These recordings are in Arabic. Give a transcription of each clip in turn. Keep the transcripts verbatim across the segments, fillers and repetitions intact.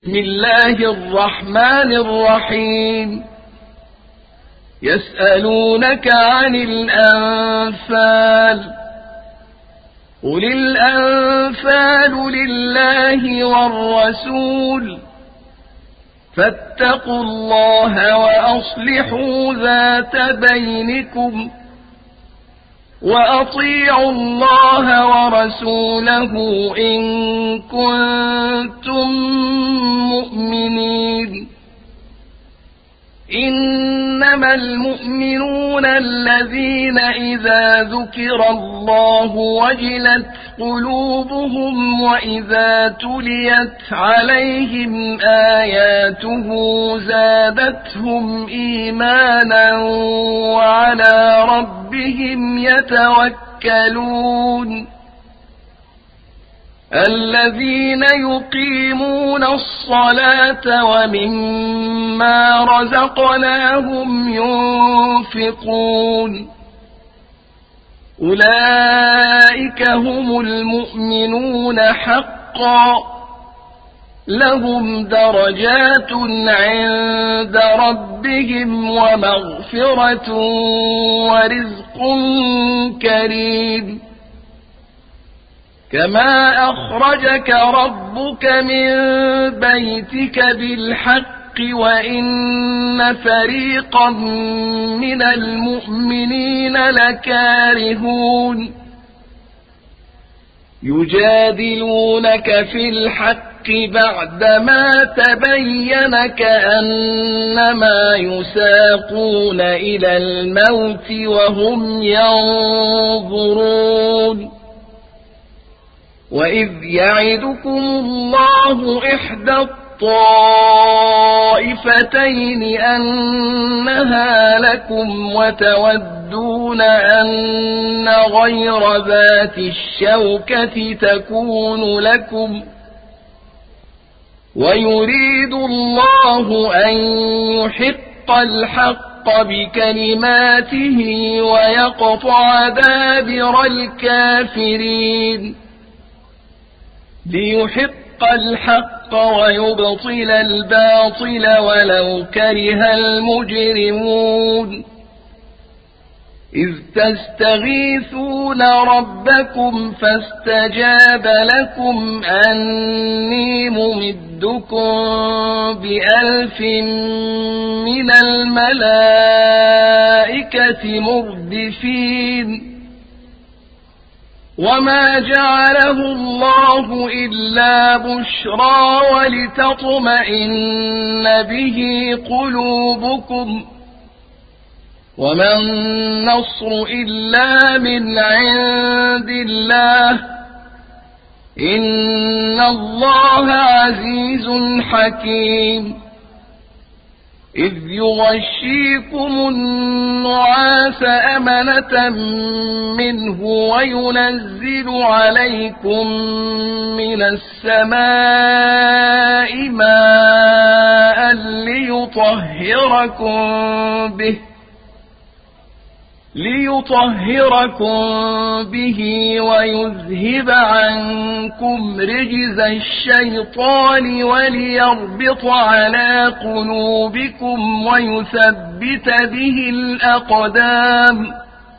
بسم الله الرحمن الرحيم يسألونك عن الأنفال قل الأنفال لله والرسول فاتقوا الله وأصلحوا ذات بينكم وأطيعوا الله ورسوله إن كنتم مؤمنين إنما المؤمنون الذين إذا ذكر الله وجلت قلوبهم وإذا تليت عليهم آياته زادتهم إيمانا وعلى ربهم يتوكلون الذين يقيمون الصلاة ومما رزقناهم ينفقون أولئك هم المؤمنون حقا لهم درجات عند ربهم ومغفرة ورزق كريم كما أخرجك ربك من بيتك بالحق وإن فريقا من المؤمنين لكارهون يجادلونك في الحق بعدما تبين كأنما يساقون إلى الموت وهم ينظرون وإذ يعدكم الله إحدى الطائفتين أنها لكم وتودون أن غير ذات الشوكة تكون لكم ويريد الله أن يحق الحق بكلماته ويقطع دابر الكافرين ليحق الحق ويبطل الباطل ولو كره المجرمون إذ تستغيثون ربكم فاستجاب لكم أني ممدكم بألف من الملائكة مردفين وما جعله الله إلا بشرى ولتطمئن به قلوبكم وما النصر إلا من عند الله إن الله عزيز حكيم إذ يغشيكم النعاس أمنة منه وينزل عليكم من السماء ماء ليطهركم به ليطهركم به ويذهب عنكم رجز الشيطان وليربط على قلوبكم ويثبت به الأقدام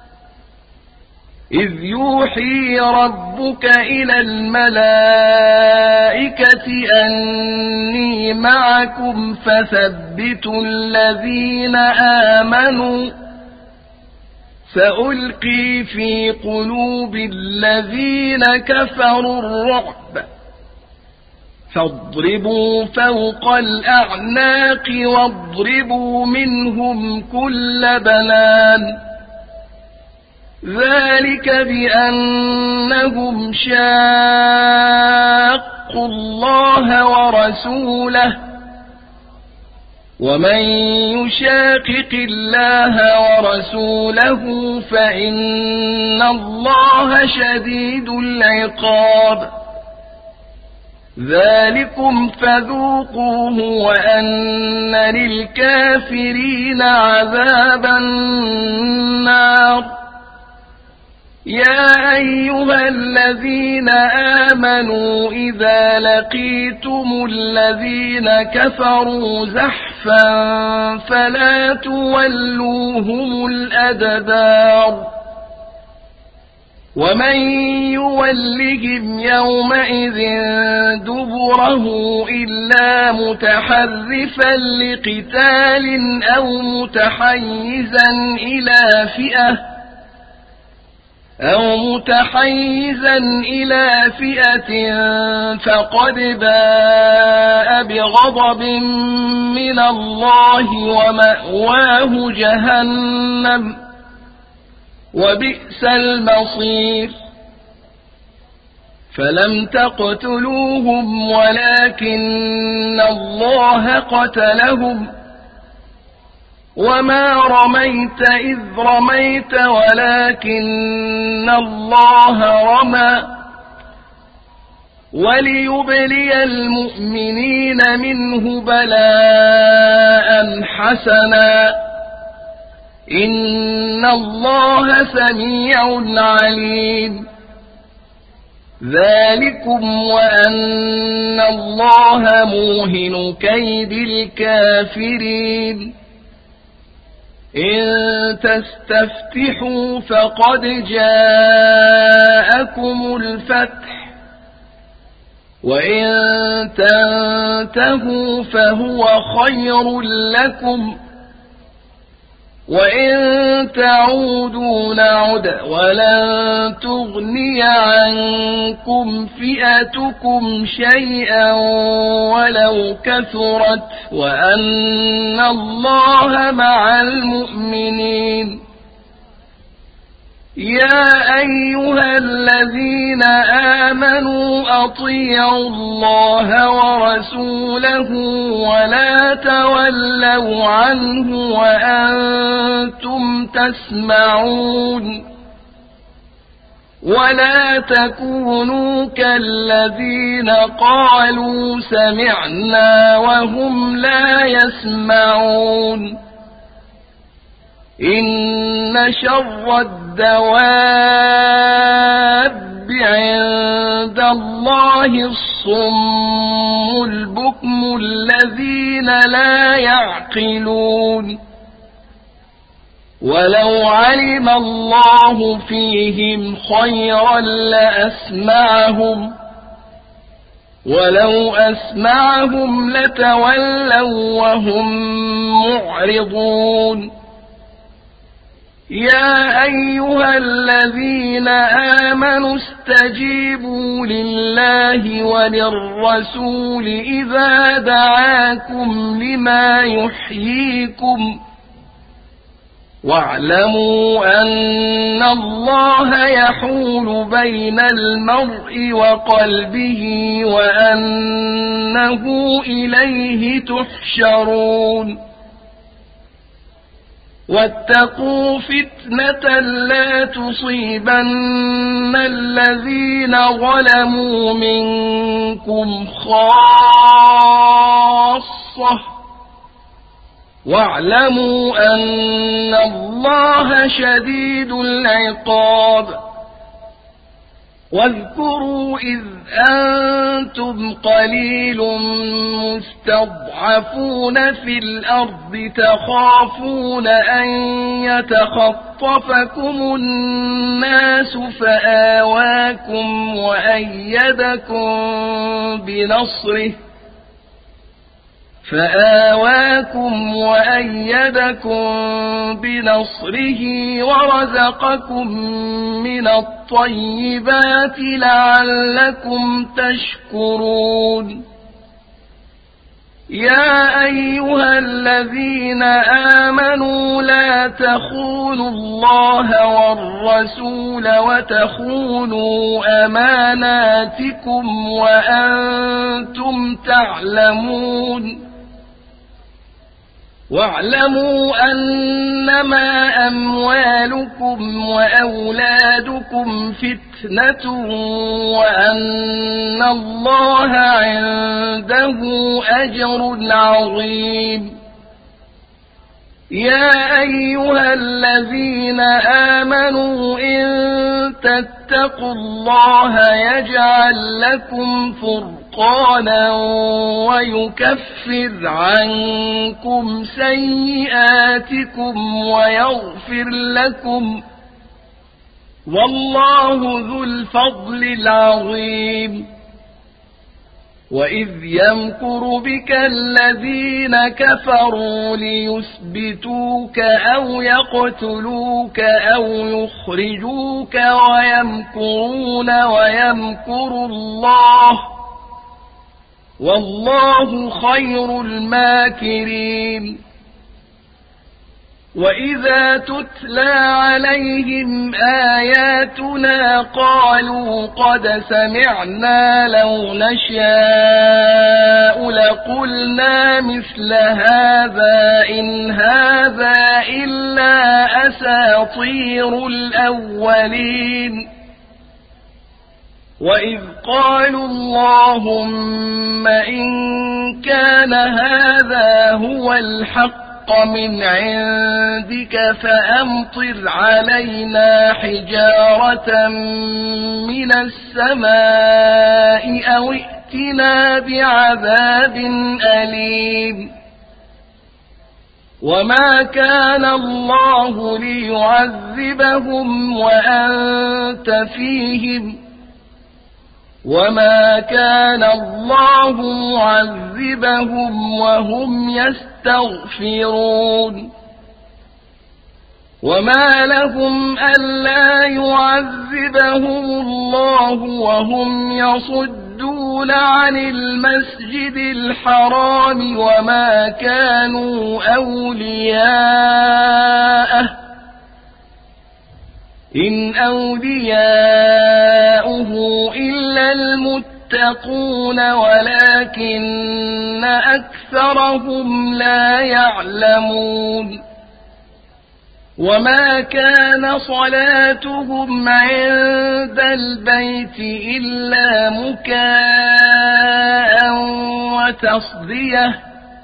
إذ يوحي ربك إلى الملائكة أني معكم فثبتوا الذين آمنوا سألقي في قلوب الذين كفروا الرعب فاضربوا فوق الأعناق واضربوا منهم كل بنان ذلك بأنهم شاقوا الله ورسوله ومن يشاقق الله ورسوله فإن الله شديد العقاب ذلكم فذوقوه وأن للكافرين عذاب النار يا أيها الذين آمنوا إذا لقيتم الذين كفروا زحفا فلا تولوهم الأدبار ومن يولهم يومئذ دبره إلا متحرفا لقتال أو متحيزا إلى فئة أو متحيزا إلى فئة فقد باء بغضب من الله ومأواه جهنم وبئس المصير فلم تقتلوهم ولكن الله قتلهم وما رميت إذ رميت ولكن الله رمى وليبلي المؤمنين منه بلاء حسنا إن الله سميع عليم ذلكم وأن الله موهن كيد الكافرين إن تستفتحوا فقد جاءكم الفتح وإن تنتهوا فهو خير لكم وإن تعودوا نعد ولن تغني عنكم فئتكم شيئا ولو كثرت وأن الله مع المؤمنين يا أيها الذين آمنوا أطيعوا الله ورسوله ولا تولوا عنه وأنتم تسمعون ولا تكونوا كالذين قالوا سمعنا وهم لا يسمعون إن شر الدواب عند الله الصم البكم الذين لا يعقلون ولو علم الله فيهم خيرا لأسمعهم ولو أسمعهم لتولوا وهم معرضون يا أيها الذين آمنوا استجيبوا لله وللرسول إذا دعاكم لما يحييكم واعلموا أن الله يحول بين المرء وقلبه وأنه إليه تحشرون واتقوا فتنة لا تصيبن الذين ظلموا منكم خاصة واعلموا أن الله شديد العقاب واذكروا إذ أنتم قليل مستضعفون في الأرض تخافون أن يتخطفكم الناس فآواكم وأيدكم بنصره فآواكم وأيدكم بنصره ورزقكم من الطيبات لعلكم تشكرون يا أيها الذين آمنوا لا تخونوا الله والرسول وتخونوا أماناتكم وأنتم تعلمون واعلموا أنما أموالكم وأولادكم فتنة وأن الله عنده أجر عظيم يا أيها الذين آمنوا إن تتقوا الله يجعل لكم فرقانا ويكفر عنكم سيئاتكم ويغفر لكم والله ذو الفضل العظيم. وإذ يمكر بك الذين كفروا ليثبتوك أو يقتلوك أو يخرجوك ويمكرون ويمكر الله والله خير الماكرين. وإذا تتلى عليهم آياتنا قالوا قد سمعنا لو نشاء لقلنا مثل هذا إن هذا إلا أساطير الأولين. وإذ قالوا اللهم إن كان هذا هو الحق من عندك فأمطر علينا حجارة من السماء أو ائتنا بعذاب أليم. وما كان الله ليعذبهم وأنت فيهم وما كان الله معذبهم وهم يستغفرون. وما لهم ألا يعذبهم الله وهم يصدون عن المسجد الحرام وما كانوا أولياءه إن أولياؤه إلا المتقون ولكن أكثرهم لا يعلمون. وما كان صلاتهم عند البيت إلا مكاء وتصدية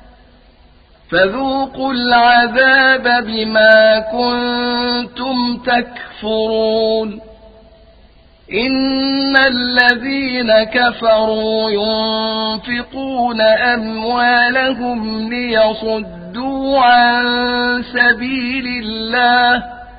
فذوقوا العذاب بما كنتم تكفرون. إن الذين كفروا ينفقون أموالهم ليصدوا عن سبيل الله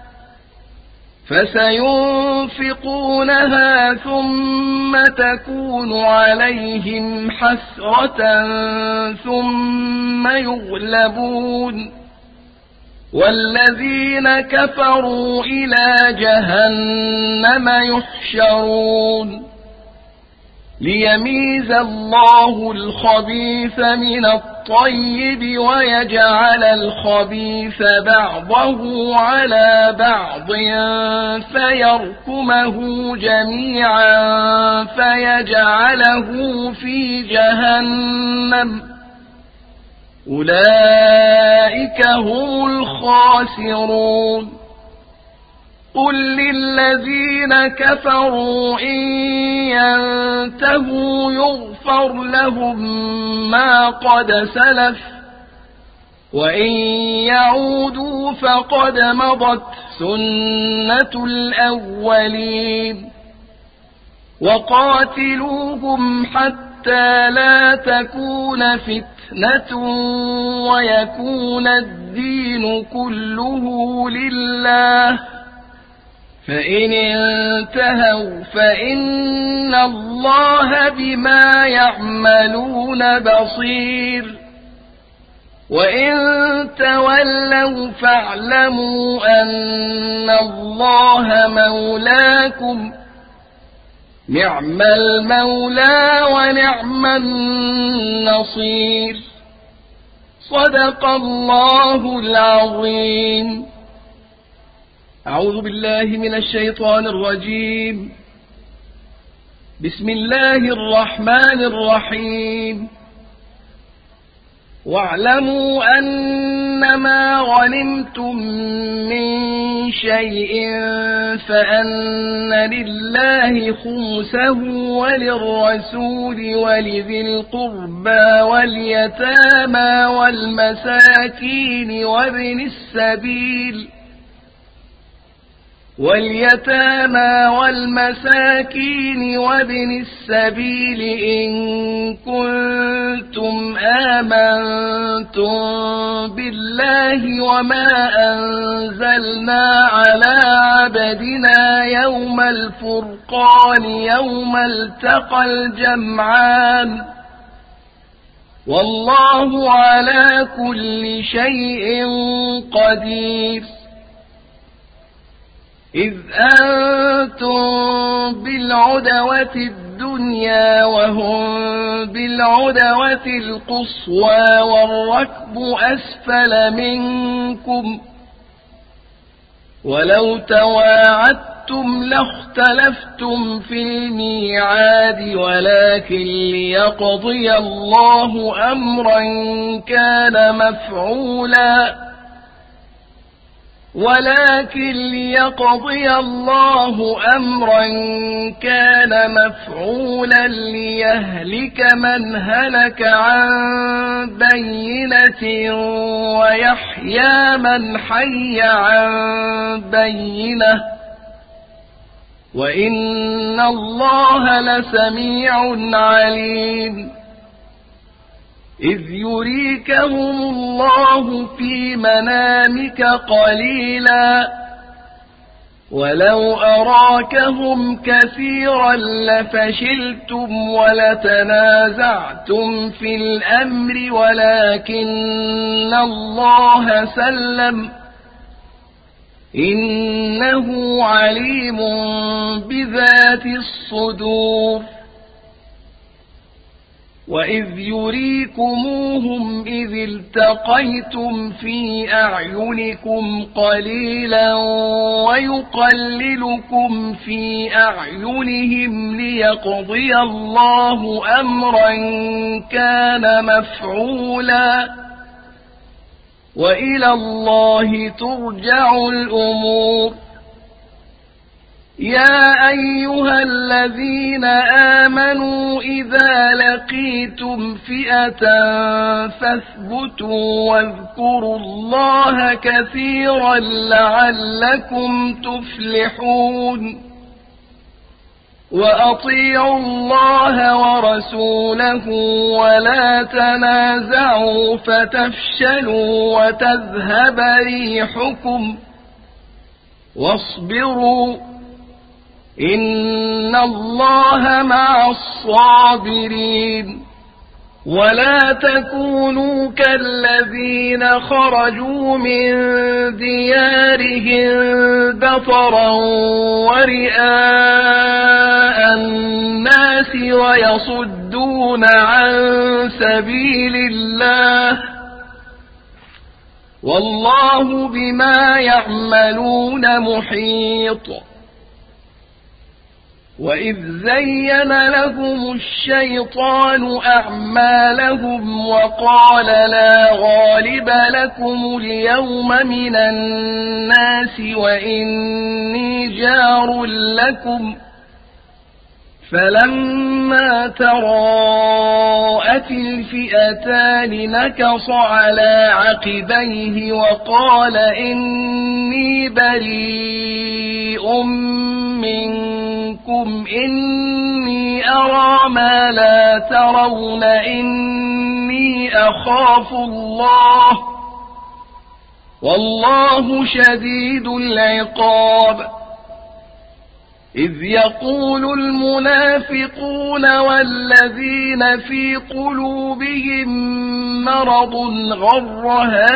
فسينفقونها ثم تكون عليهم حسرة ثم يغلبون والذين كفروا إلى جهنم يحشرون. ليميز الله الخبيث من الطيب ويجعل الخبيث بعضه على بعض فيركمه جميعا فيجعله في جهنم أولئك هم الخاسرون. قل للذين كفروا إن ينتهوا يغفر لهم ما قد سلف وإن يعودوا فقد مضت سنة الأولين. وقاتلوهم حتى لا تكون فتنة ويكون الدين كله لله فإن انتهوا فإن الله بما يعملون بصير. وإن تولوا فاعلموا أن الله مولاكم نعم المولى ونعم النصير. صدق الله العظيم. أعوذ بالله من الشيطان الرجيم. بسم الله الرحمن الرحيم. واعلموا أن إنما غنمتم من شيء فأن لله خمسه وللرسول ولذي القربى واليتامى والمساكين وابن السبيل واليتامى والمساكين وابن السبيل إن كنتم آمنتم بالله وما أنزلنا على عبدنا يوم الفرقان يوم التقى الجمعان والله على كل شيء قدير. إذ أنتم بالعدوة الدنيا وهم بالعدوة القصوى والركب أسفل منكم ولو تواعدتم لاختلفتم في الميعاد ولكن ليقضي الله أمرا كان مفعولا ولكن ليقضي الله أمرا كان مفعولا ليهلك من هلك عن بينة ويحيى من حي عن بينة وإن الله لسميع عليم. إذ يريكهم الله في منامك قليلا ولو أراكهم كثيرا لفشلتم ولتنازعتم في الأمر ولكن الله سلم إنه عليم بذات الصدور. وإذ يريكموهم إذ التقيتم في أعينكم قليلا ويقللكم في أعينهم ليقضي الله أمرا كان مفعولا وإلى الله ترجع الأمور. يا أيها الذين آمنوا إذا لقيتم فئة فاثبتوا واذكروا الله كثيرا لعلكم تفلحون. وأطيعوا الله ورسوله ولا تنازعوا فتفشلوا وتذهب ريحكم واصبروا إن الله مع الصابرين. ولا تكونوا كالذين خرجوا من ديارهم بطرا ورئاء الناس ويصدون عن سبيل الله والله بما يعملون محيط. وإذ زين لهم الشيطان أعمالهم وقال لا غالب لكم اليوم من الناس وإني جار لكم فلما تراءت الفئتان نكص على عقبيه وقال إني بريء منكم إني أرى ما لا ترون إني أخاف الله والله شديد العقاب. إذ يقول المنافقون والذين في قلوبهم مرض غر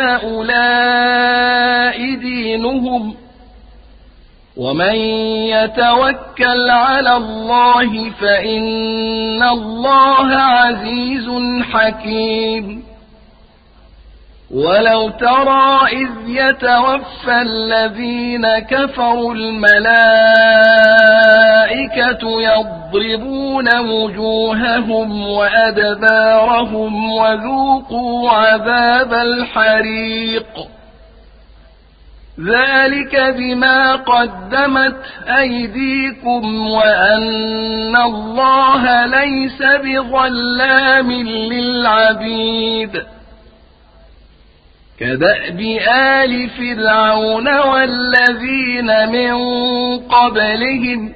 هؤلاء دينهم ومن يتوكل على الله فإن الله عزيز حكيم. ولو ترى إذ يتوفى الذين كفروا الملائكة يضربون وجوههم وأدبارهم وذوقوا عذاب الحريق ذلك بما قدمت أيديكم وأن الله ليس بظلام للعبيد كدأب آل فرعون والذين من قبلهم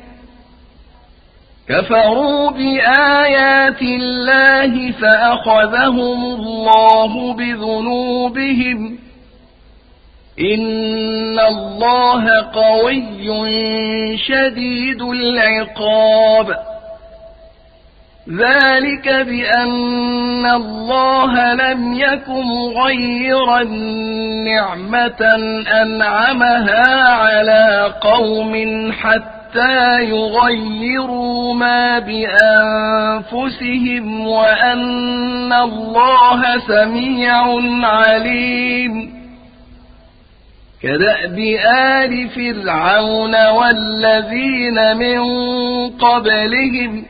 كفروا بآيات الله فأخذهم الله بذنوبهم إن الله قوي شديد العقاب ذلك بأن الله لم يكن غير نعمة أنعمها على قوم حتى يغيروا ما بأنفسهم وأن الله سميع عليم كدأب آل فرعون والذين من قبلهم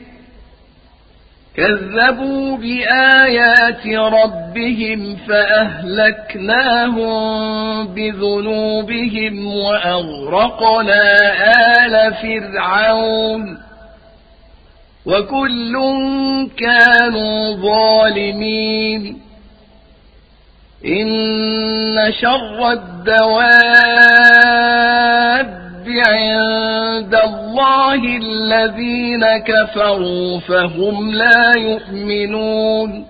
كذبوا بآيات ربهم فأهلكناهم بذنوبهم وأغرقنا آل فرعون وكل كانوا ظالمين إن شر الدواب عند الله الذين كفروا فهم لا يؤمنون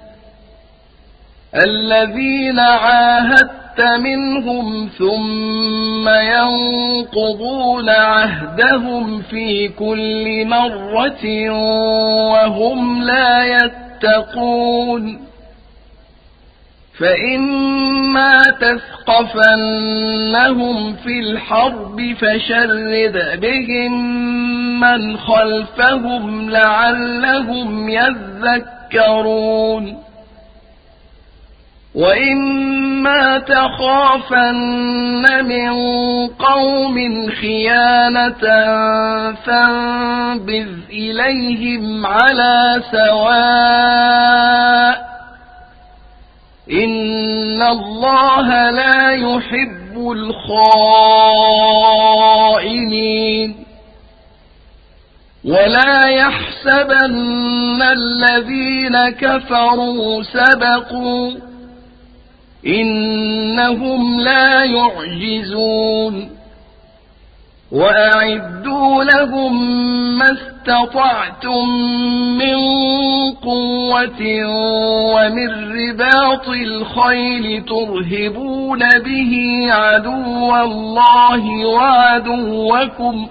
الذين عاهدت منهم ثم ينقضون عهدهم في كل مرة وهم لا يتقون فإما تثقفنهم في الحرب فشرد بهم من خلفهم لعلهم يذكرون وإما تخافن من قوم خيانة فانبذ إليهم على سواء إن الله لا يحب الخائنين ولا يحسبن الذين كفروا سبقوا إنهم لا يعجزون وأعدوا لهم ما استطعتم من قوة ومن رباط الخيل ترهبون به عدو الله وعدوكم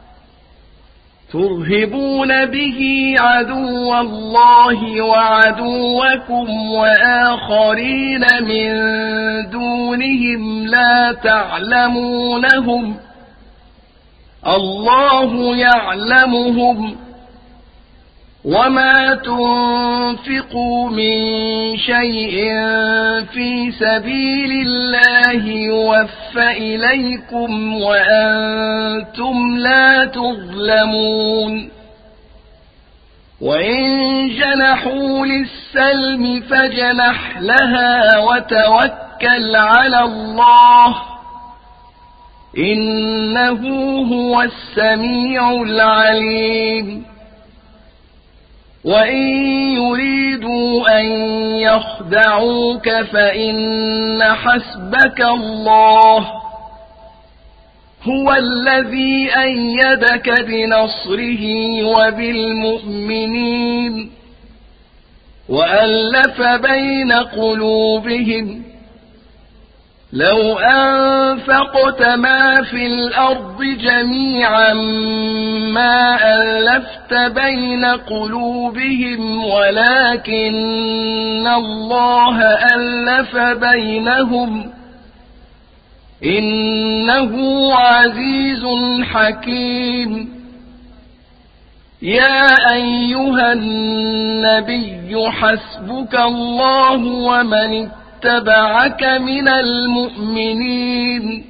ترهبون به عدو الله وعدوكم وآخرين من دونهم لا تعلمونهم الله يعلمهم وما تنفقوا من شيء في سبيل الله يوفى إليكم وأنتم لا تظلمون وإن جنحوا للسلم فجنح لها وتوكل على الله إنه هو السميع العليم وإن يريدوا أن يخدعوك فإن حسبك الله هو الذي أيدك بنصره وبالمؤمنين وألف بين قلوبهم لو أنفقت ما في الأرض جميعا ما ألفت بين قلوبهم ولكن الله ألف بينهم إنه عزيز حكيم يا أيها النبي حسبك الله ومن اتبعك من المؤمنين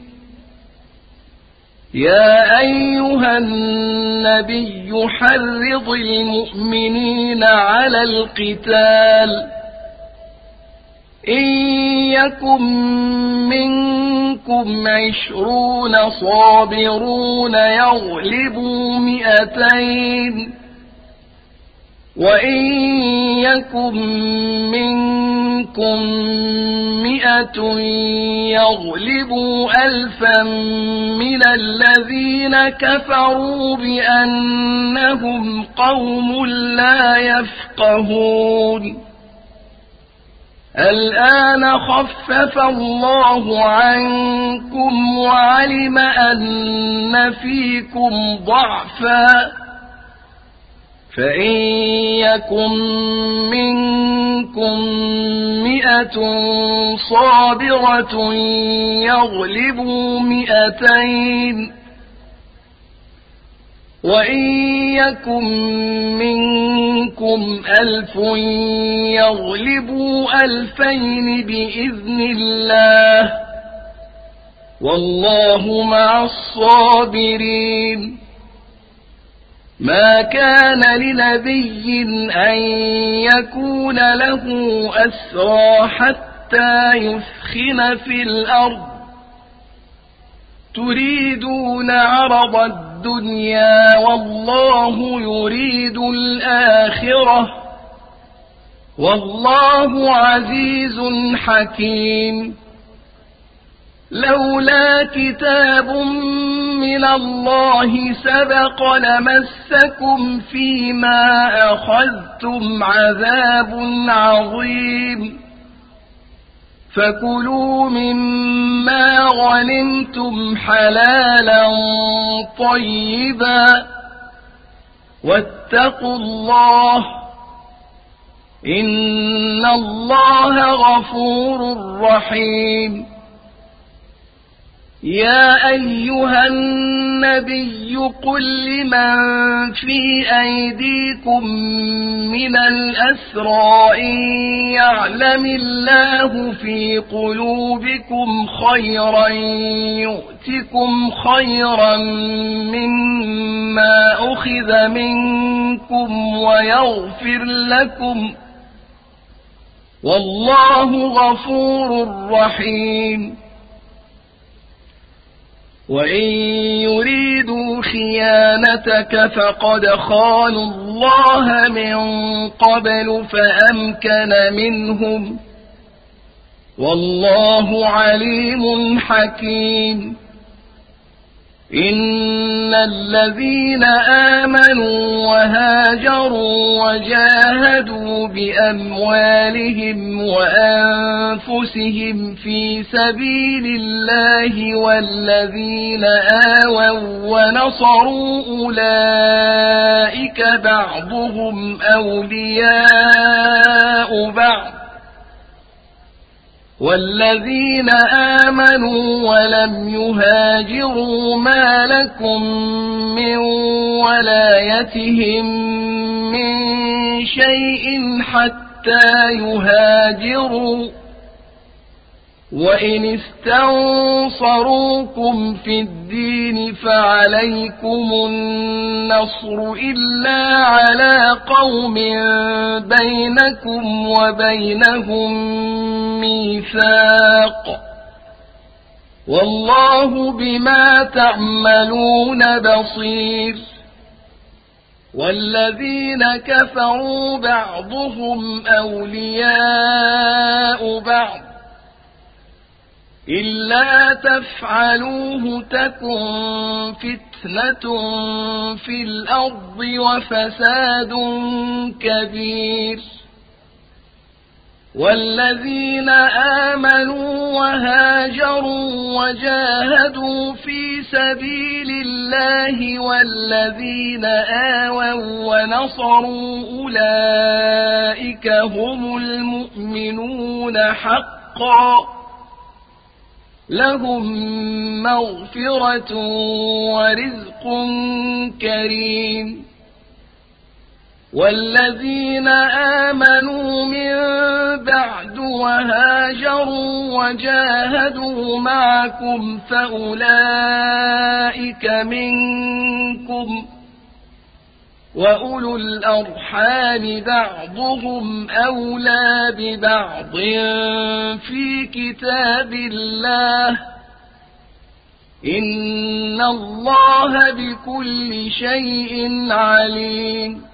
يا أيها النبي حرض المؤمنين على القتال إن يكن منكم عشرون صابرون يغلبوا مئتين وإن يكن منكم مئة يغلبوا ألفا من الذين كفروا بأنهم قوم لا يفقهون الآن خفف الله عنكم وعلم أن فيكم ضعفا فإن يكن منكم مئة صابرة يغلبوا مئتين وإن يكن منكم ألف يغلبوا ألفين بإذن الله والله مع الصابرين ما كان لنبي أن يكون له أسرى حتى يثخن في الأرض تريدون عرض الدنيا والله يريد الآخرة والله عزيز حكيم لولا كتاب من الله سبق لمسكم فيما أخذتم عذاب عظيم فكلوا مما غنمتم حلالا طيبا واتقوا الله إن الله غفور رحيم يا أيها النبي قل لمن في أيديكم من الأسرى إن يعلم الله في قلوبكم خيرا يؤتكم خيرا مما أخذ منكم ويغفر لكم والله غفور رحيم وإن يريدوا خيانتك فقد خانوا الله من قبل فأمكن منهم والله عليم حكيم إن الذين آمنوا وهاجروا وجاهدوا بأموالهم وأنفسهم في سبيل الله والذين آووا ونصروا أولئك بعضهم أولياء بعض والذين آمنوا ولم يهاجروا ما لكم من ولايتهم من شيء حتى يهاجروا وإن استنصروكم في الدين فعليكم النصر إلا على قوم بينكم وبينهم ميثاق والله بما تعملون بصير والذين كفروا بعضهم أولياء بعض إلا تفعلوه تكن فتنة في الأرض وفساد كبير والذين آمنوا وهاجروا وجاهدوا في سبيل الله والذين آووا ونصروا أولئك هم المؤمنون حقا لهم مغفرة ورزق كريم والذين آمنوا من بعد وهاجروا وجاهدوا معكم فأولئك منكم، وأولو الأرحام بعضهم أولى ببعض في كتاب الله، إن الله بكل شيء عليم.